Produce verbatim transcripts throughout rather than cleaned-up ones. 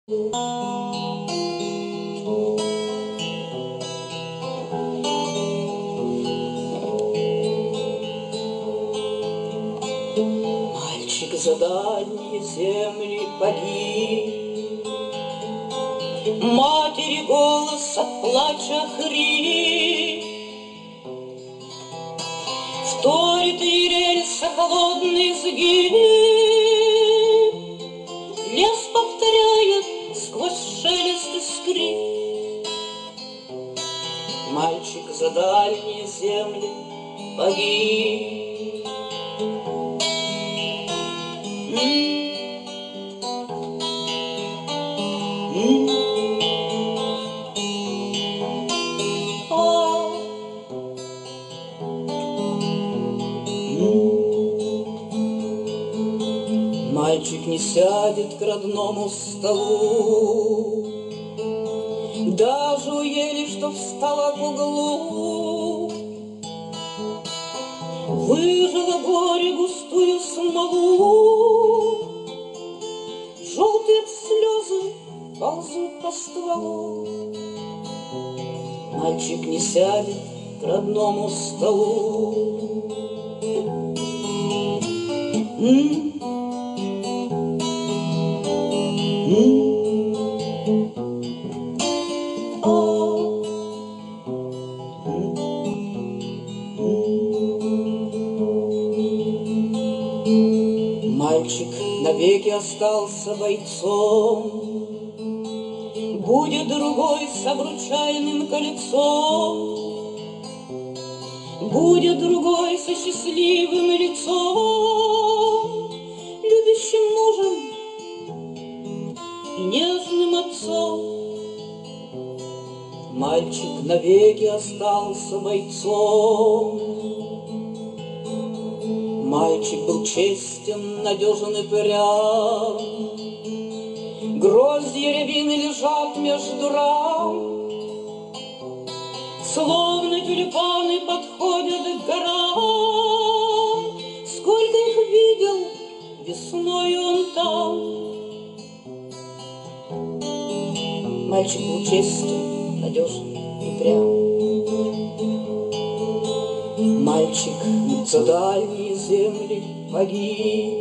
Мальчик за дальние земли погиб, матери голос от плача хрип. Вторит и рельса холодный сгиб, лес повторяет сквозь шелест и скрип. Мальчик за дальние земли погиб. Мальчик не сядет к родному столу, даже у ели, что встала к углу. Выжило горе густую смолу, желтые слезы ползут по стволу. Мальчик не сядет к родному столу. М-м. Мальчик навеки остался бойцом, будет другой с обручальным кольцом, будет другой со счастливым лицом, любящим мужем и нежным отцом. Мальчик навеки остался бойцом. Мальчик был честен, надежен и прям. Гроздья рябины лежат между рам, словно тюльпаны подходят к горам. Сколько их видел весной он там. Мальчик был честен, надежен и прям. Мальчик за дальние земли погиб.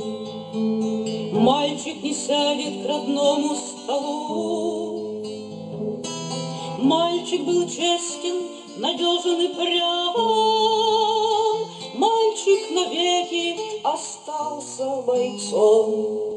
Мальчик не сядет к родному столу. Мальчик был честен, надежен и прям. Мальчик навеки остался бойцом.